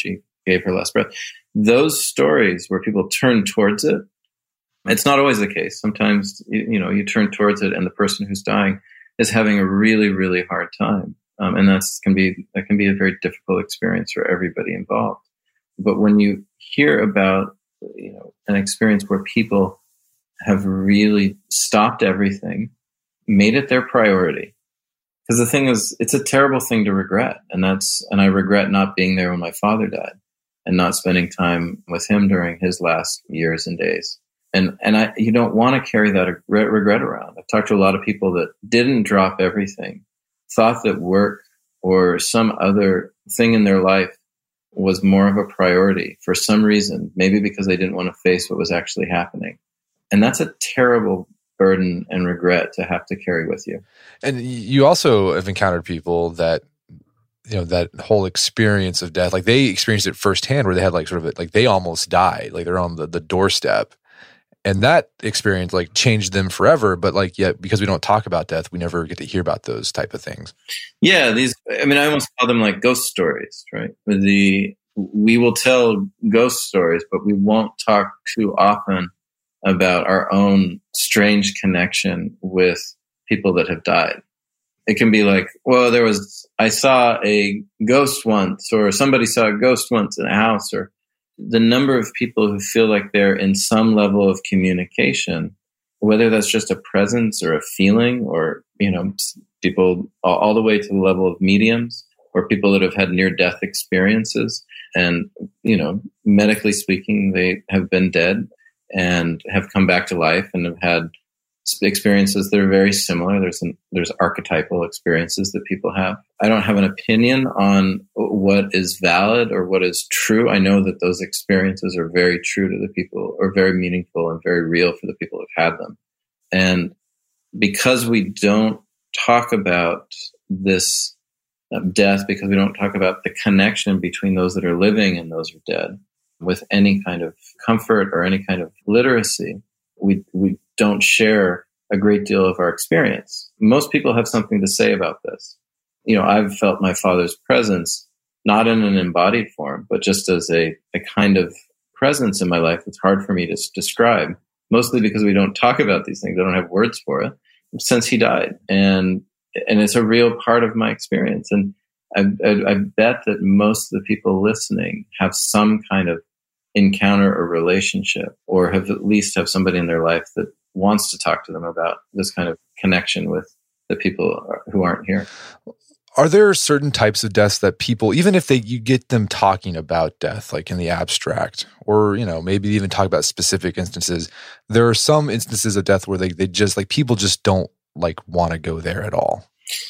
gave her last breath. Those stories where people turn towards it, it's not always the case. Sometimes, you, you know, you turn towards it and the person who's dying is having a really, really hard time. Um, and that's can be, that can be a very difficult experience for everybody involved. But when you hear about, you know, an experience where people have really stopped everything, made it their priority. Because the thing is, it's a terrible thing to regret. And that's, and I regret not being there when my father died and not spending time with him during his last years and days. And, and I, you don't want to carry that regret around. I've talked to a lot of people that didn't drop everything, thought that work or some other thing in their life was more of a priority for some reason, maybe because they didn't want to face what was actually happening. And that's a terrible burden and regret to have to carry with you. And you also have encountered people that, you know, that whole experience of death, like they experienced it firsthand where they had like sort of a, like they almost died, like they're on the, the doorstep. And that experience like changed them forever. But like, yet because we don't talk about death, we never get to hear about those type of things. Yeah. These, I mean, I almost call them like ghost stories, right? The, we will tell ghost stories, but we won't talk too often about our own strange connection with people that have died. It can be like, well, there was, I saw a ghost once, or somebody saw a ghost once in a house, or the number of people who feel like they're in some level of communication, whether that's just a presence or a feeling, or, you know, people all the way to the level of mediums or people that have had near-death experiences. And, you know, medically speaking, they have been dead and have come back to life and have had experiences that are very similar. There's an, there's archetypal experiences that people have. I don't have an opinion on what is valid or what is true. I know that those experiences are very true to the people, or very meaningful and very real for the people who've had them. And because we don't talk about this death, because we don't talk about the connection between those that are living and those who are dead with any kind of comfort or any kind of literacy, we we don't share a great deal of our experience. Most people have something to say about this. You know, I've felt my father's presence, not in an embodied form, but just as a, a kind of presence in my life that's hard for me to describe, mostly because we don't talk about these things. I don't have words for it since he died. And and it's a real part of my experience. And I, I, I bet that most of the people listening have some kind of encounter or relationship, or have at least have somebody in their life that wants to talk to them about this kind of connection with the people who aren't here. Are there certain types of deaths that people, even if they you get them talking about death, like in the abstract, or, you know, maybe even talk about specific instances, there are some instances of death where they, they just like people just don't like want to go there at all?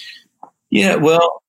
Yeah, well,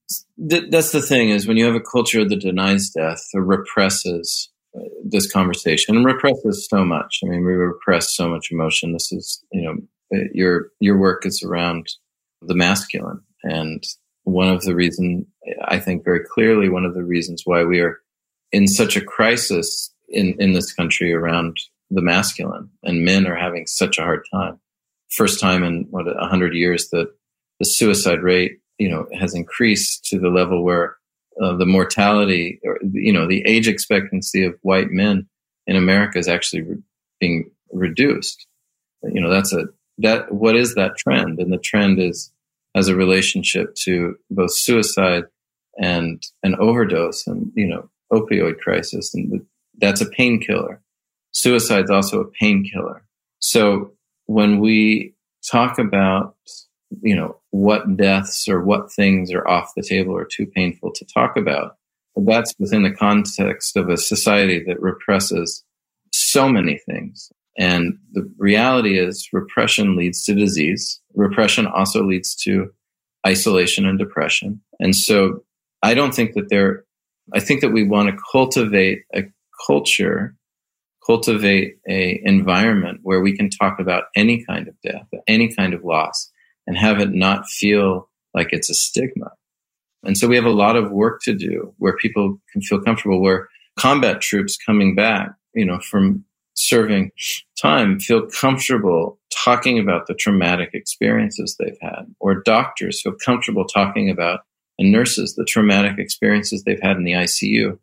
th- that's the thing is when you have a culture that denies death or represses this conversation, and represses so much. I mean, we repress so much emotion. This is, you know, your your work is around the masculine, and one of the reasons, I think very clearly, one of the reasons why we are in such a crisis in in this country around the masculine, and men are having such a hard time. First time in what a hundred years that the suicide rate, you know, has increased to the level where Uh, the mortality, or, you know, the age expectancy of white men in America is actually re- being reduced. You know, that's a, that, what is that trend? And the trend is as a relationship to both suicide and an overdose and, you know, opioid crisis. And the, that's a painkiller. Suicide's also a painkiller. So when we talk about, you know, what deaths or what things are off the table or too painful to talk about, that's within the context of a society that represses so many things. And the reality is repression leads to disease. Repression also leads to isolation and depression. And so I don't think that there, I think that we want to cultivate a culture, cultivate a environment where we can talk about any kind of death, any kind of loss, and have it not feel like it's a stigma. And so we have a lot of work to do where people can feel comfortable, where combat troops coming back, you know, from serving time feel comfortable talking about the traumatic experiences they've had, or doctors feel comfortable talking about, and nurses, the traumatic experiences they've had in the I C U,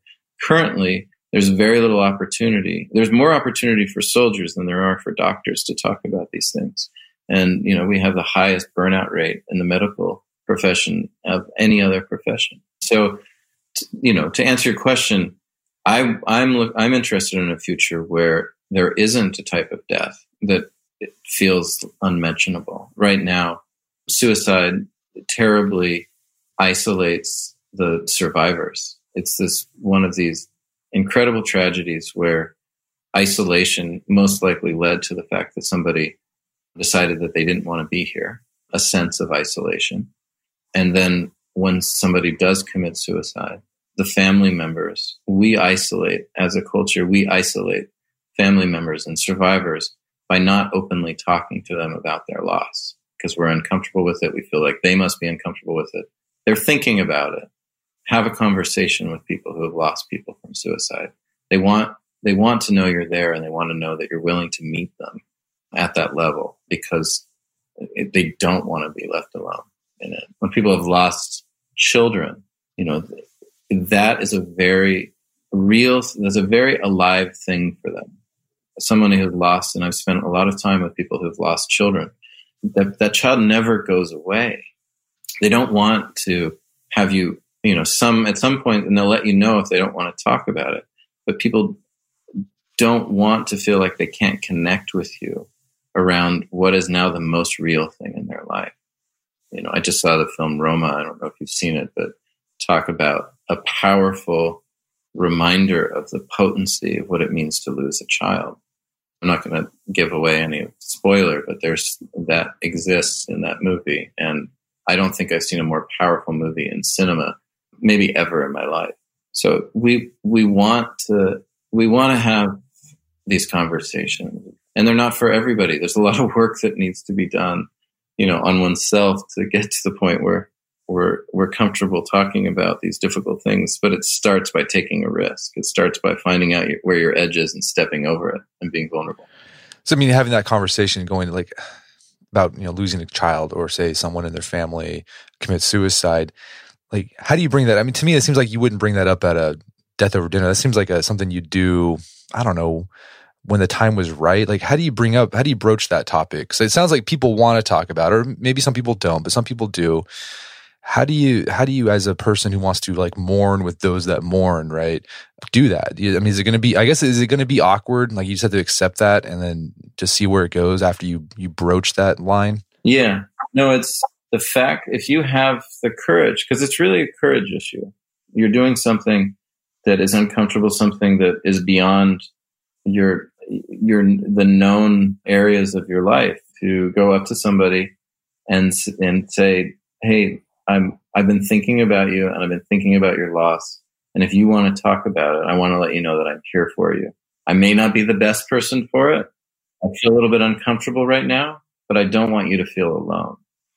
currently, there's very little opportunity. There's more opportunity for soldiers than there are for doctors to talk about these things. And, you know, we have the highest burnout rate in the medical profession of any other profession. So, t- you know, to answer your question, I, I'm I'm interested in a future where there isn't a type of death that feels unmentionable. Right now, suicide terribly isolates the survivors. It's this one of these incredible tragedies where isolation most likely led to the fact that somebody decided that they didn't want to be here, a sense of isolation. And then when somebody does commit suicide, the family members, we isolate as a culture, we isolate family members and survivors by not openly talking to them about their loss because we're uncomfortable with it. We feel like they must be uncomfortable with it. They're thinking about it. Have a conversation with people who have lost people from suicide. They want they want to know you're there, and they want to know that you're willing to meet them at that level because it, they don't want to be left alone in it. When people have lost children, you know, that is a very real, that's a very alive thing for them. Someone who has lost, and I've spent a lot of time with people who have lost children, that, that child never goes away. They don't want to have you You know, some at some point, and they'll let you know if they don't want to talk about it. But people don't want to feel like they can't connect with you around what is now the most real thing in their life. You know, I just saw the film Roma. I don't know if you've seen it, but talk about a powerful reminder of the potency of what it means to lose a child. I'm not going to give away any spoiler, but there's that exists in that movie, and I don't think I've seen a more powerful movie in cinema maybe ever in my life. So we we want to we want to have these conversations, and they're not for everybody. There's a lot of work that needs to be done, you know, on oneself to get to the point where we're we're comfortable talking about these difficult things. But it starts by taking a risk. It starts by finding out where your edge is and stepping over it and being vulnerable. So I mean, having that conversation, going like about you know losing a child or say someone in their family commits suicide. Like, how do you bring that? I mean, to me, it seems like you wouldn't bring that up at a death over dinner. That seems like a, something you do, I don't know, when the time was right. Like, how do you bring up, how do you broach that topic? So it sounds like people want to talk about it, or maybe some people don't, but some people do. How do you, how do you, as a person who wants to like mourn with those that mourn, right, do that? I mean, is it going to be, I guess, is it going to be awkward? Like, you just have to accept that and then just see where it goes after you, you broach that line? Yeah. No, it's, the fact, if you have the courage, because it's really a courage issue, you're doing something that is uncomfortable, something that is beyond your your the known areas of your life, to go up to somebody and and say, "Hey, I'm I've been thinking about you, and I've been thinking about your loss, and if you want to talk about it, I want to let you know that I'm here for you. I may not be the best person for it. I feel a little bit uncomfortable right now, but I don't want you to feel alone."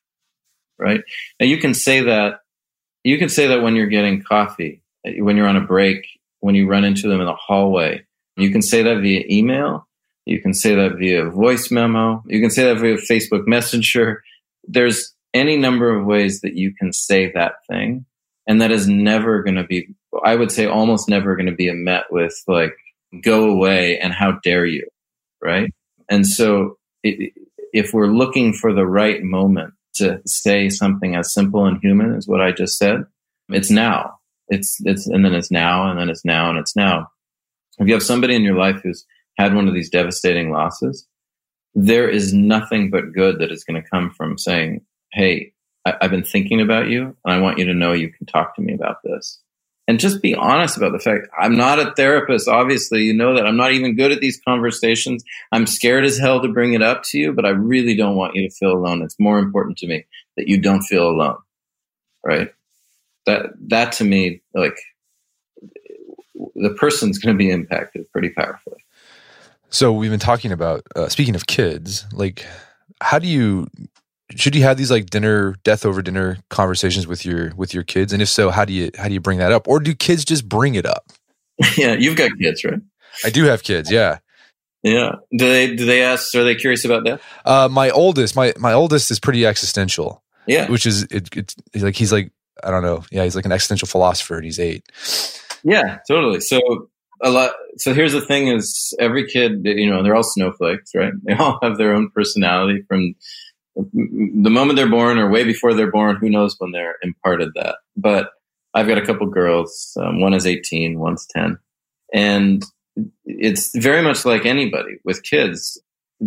Right? Now you can say that, you can say that when you're getting coffee, when you're on a break, when you run into them in the hallway. You can say that via email. You can say that via voice memo. You can say that via Facebook Messenger. There's any number of ways that you can say that thing. And that is never going to be, I would say almost never going to be met with like, go away and how dare you, right? And so it, if we're looking for the right moment to say something as simple and human as what I just said, it's now. It's it's and then it's now, and then it's now, and it's now. If you have somebody in your life who's had one of these devastating losses, there is nothing but good that is going to come from saying, "Hey, I, I've been thinking about you, and I want you to know you can talk to me about this." And just be honest about the fact, I'm not a therapist. Obviously, you know that I'm not even good at these conversations. I'm scared as hell to bring it up to you, but I really don't want you to feel alone. It's more important to me that you don't feel alone, right? That, that to me, like, the person's going to be impacted pretty powerfully. So we've been talking about, uh, speaking of kids, like, how do you, should you have these like dinner, death over dinner conversations with your, with your kids? And if so, how do you, how do you bring that up? Or do kids just bring it up? Yeah. You've got kids, right? I do have kids. Yeah. Yeah. Do they, do they ask, are they curious about that? Uh, my oldest, my, my oldest is pretty existential. Yeah. Which is, it, it's like, he's like, I don't know. Yeah. He's like an existential philosopher and he's eight. Yeah, totally. So a lot. So here's the thing: is every kid, you know, they're all snowflakes, right? They all have their own personality from the moment they're born, or way before they're born. Who knows when they're imparted that? But I've got a couple girls. Um, one is eighteen, one's ten, and it's very much like anybody with kids.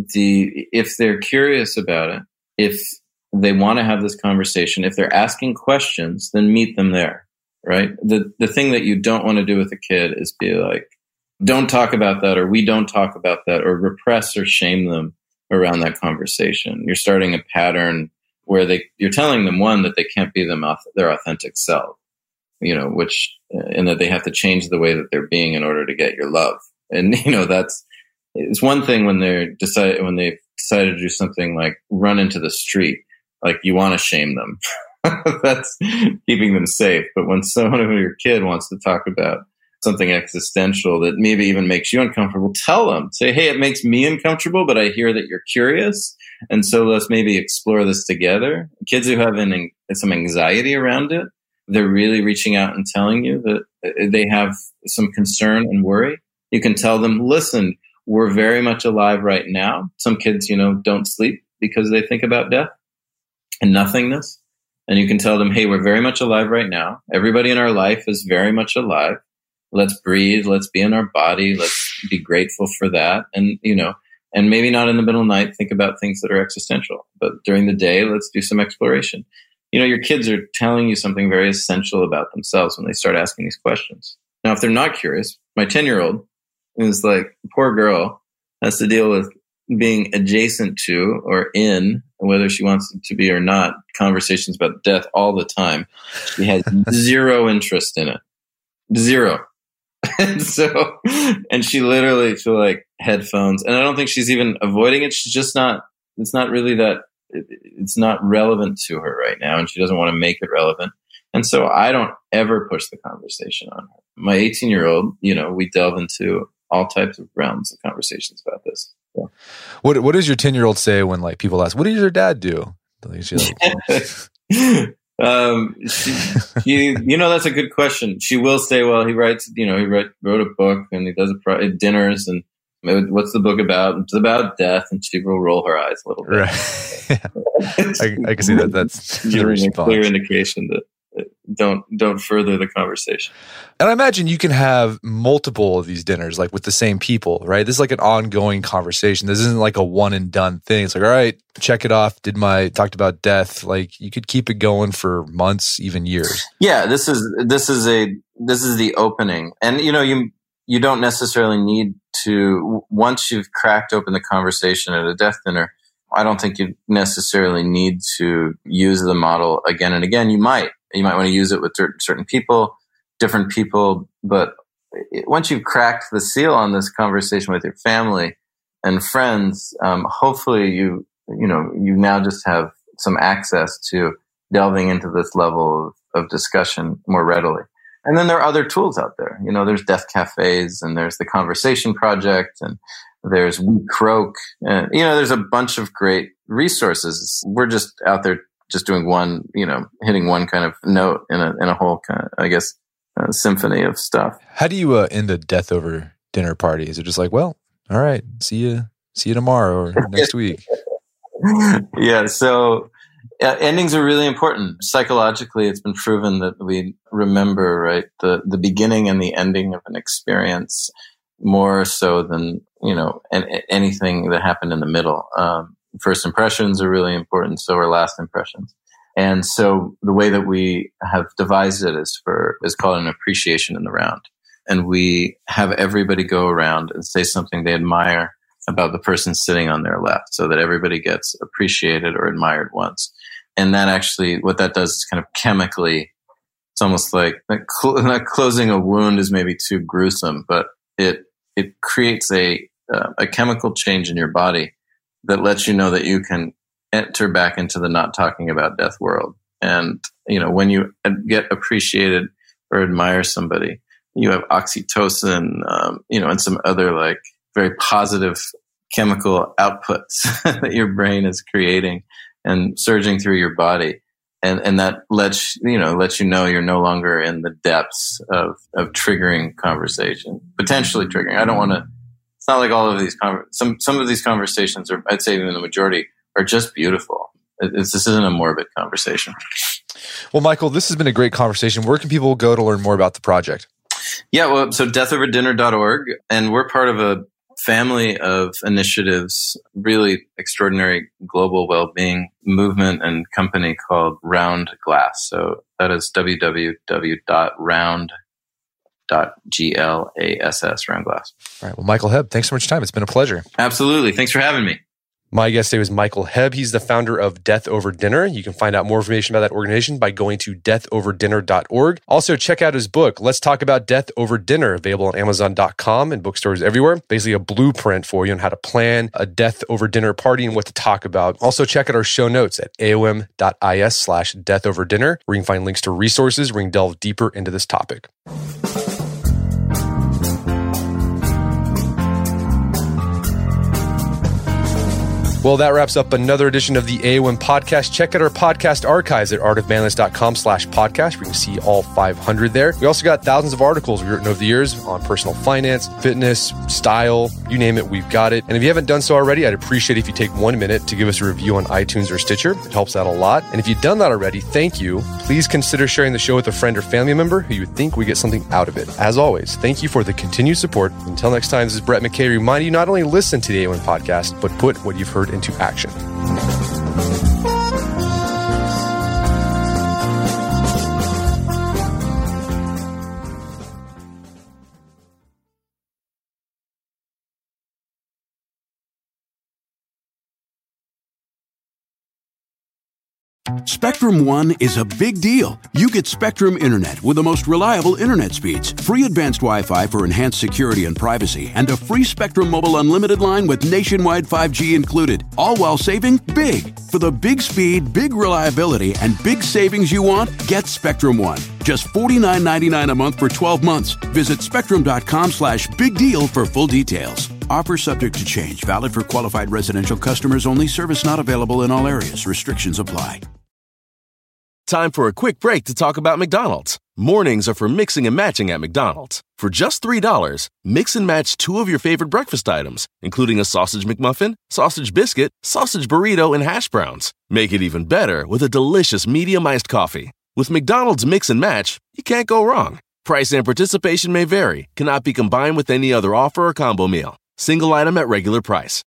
The if they're curious about it, if they want to have this conversation, if they're asking questions, then meet them there, right? The the thing that you don't want to do with a kid is be like, don't talk about that, or we don't talk about that, or repress or shame them around that conversation. You're starting a pattern where they you're telling them, one, that they can't be them their authentic self, you know, which and that they have to change the way that they're being in order to get your love. And you know, that's it's one thing when they're decide when they've decided to do something like run into the street, like you want to shame them. That's keeping them safe. But when someone of your kid wants to talk about something existential that maybe even makes you uncomfortable, tell them. Say, hey, it makes me uncomfortable, but I hear that you're curious, and so let's maybe explore this together. Kids who have an, some anxiety around it, they're really reaching out and telling you that they have some concern and worry. You can tell them, listen, we're very much alive right now. Some kids, you know, don't sleep because they think about death and nothingness. And you can tell them, hey, we're very much alive right now. Everybody in our life is very much alive. Let's breathe. Let's be in our body. Let's be grateful for that. And, you know, and maybe not in the middle of the night, think about things that are existential. But during the day, let's do some exploration. You know, your kids are telling you something very essential about themselves when they start asking these questions. Now, if they're not curious, my ten-year-old is like, poor girl, has to deal with being adjacent to or in, whether she wants to be or not, conversations about death all the time. She has zero interest in it. Zero. And so, and she literally feel like headphones, and I don't think she's even avoiding it. She's just not, it's not really that, it's not relevant to her right now, and she doesn't want to make it relevant. And so I don't ever push the conversation on her. My eighteen year old, you know, we delve into all types of realms of conversations about this. Yeah. What What does your ten year old say when like people ask, what does your dad do? She like, um, she, she, you know, that's a good question. She will say, well, he writes, you know, he write, wrote a book and he does a pro- dinners and what's the book about? It's about death, and she will roll her eyes a little bit. Right. Yeah. I, I can see that. That's giving a clear indication that don't don't further the conversation. And I imagine you can have multiple of these dinners, like with the same people, right? This is like an ongoing conversation. This isn't like a one and done thing. It's like, all right, check it off. Did my talked about death? Like you could keep it going for months, even years. Yeah, this is this is a this is the opening, and you know you you don't necessarily need to once you've cracked open the conversation at a death dinner. I don't think you necessarily need to use the model again and again. You might. You might want to use it with certain people, different people. But once you've cracked the seal on this conversation with your family and friends, um, hopefully you, you know, you now just have some access to delving into this level of, of discussion more readily. And then there are other tools out there. You know, there's death cafes, and there's the Conversation Project, and there's We Croak. And, you know, there's a bunch of great resources. We're just out there just doing one, you know, hitting one kind of note in a in a whole kind of, I guess, uh, symphony of stuff. How do you uh, end a death over dinner party? Is it just like, well, all right, see you, see you tomorrow or next week? Yeah. So uh, endings are really important. Psychologically, it's been proven that we remember, right, the the beginning and the ending of an experience more so than, you know, an, anything that happened in the middle. Um, First impressions are really important, so are last impressions. And so the way that we have devised it is for is called an appreciation in the round. And we have everybody go around and say something they admire about the person sitting on their left, so that everybody gets appreciated or admired once. And that actually, what that does is kind of chemically, it's almost like not closing a wound is maybe too gruesome, but it it creates a uh, a chemical change in your body that lets you know that you can enter back into the not talking about death world. And, you know, when you get appreciated or admire somebody, you have oxytocin, um, you know, and some other like very positive chemical outputs that your brain is creating and surging through your body. and and that lets you know lets you know you're no longer in the depths of of triggering conversation, potentially triggering. I don't want to. It's not like all of these con- some some of these conversations are. I'd say even the majority are just beautiful. It's, this isn't a morbid conversation. Well, Michael, this has been a great conversation. Where can people go to learn more about the project? Yeah, well, so death over dinner dot org, and we're part of a family of initiatives, really extraordinary global well-being movement and company called Round Glass. So that is w w w dot round dot glass, Round Glass. All right. Well, Michael Hebb, thanks so much for your time. It's been a pleasure. Absolutely. Thanks for having me. My guest today was Michael Hebb. He's the founder of Death Over Dinner. You can find out more information about that organization by going to death over dinner dot org. Also, check out his book, Let's Talk About Death Over Dinner, available on amazon dot com and bookstores everywhere. Basically a blueprint for you on how to plan a death over dinner party and what to talk about. Also, check out our show notes at aom dot is slash death over dinner, where you can find links to resources where you can delve deeper into this topic. Well, that wraps up another edition of the A O M podcast. Check out our podcast archives at artofmanliness dot com slash podcast, where you can see all five hundred there. We also got thousands of articles we've written over the years on personal finance, fitness, style, you name it, we've got it. And if you haven't done so already, I'd appreciate if you take one minute to give us a review on iTunes or Stitcher. It helps out a lot. And if you've done that already, thank you. Please consider sharing the show with a friend or family member who you would think would get something out of it. As always, thank you for the continued support. Until next time, this is Brett McKay reminding you not only listen to the A O M podcast, but put what you've heard into action. Spectrum One is a big deal. You get Spectrum Internet with the most reliable internet speeds, free advanced Wi-Fi for enhanced security and privacy, and a free Spectrum Mobile Unlimited line with nationwide five G included, all while saving big. For the big speed, big reliability, and big savings you want, get Spectrum One. Just forty-nine ninety-nine a month for twelve months. Visit spectrum dot com slash big deal for full details. Offer subject to change. Valid for qualified residential customers only. Service not available in all areas. Restrictions apply. Time for a quick break to talk about McDonald's. Mornings are for mixing and matching at McDonald's. For just three dollars, mix and match two of your favorite breakfast items, including a sausage McMuffin, sausage biscuit, sausage burrito, and hash browns. Make it even better with a delicious medium iced coffee. With McDonald's Mix and Match, you can't go wrong. Price and participation may vary, cannot be combined with any other offer or combo meal. Single item at regular price.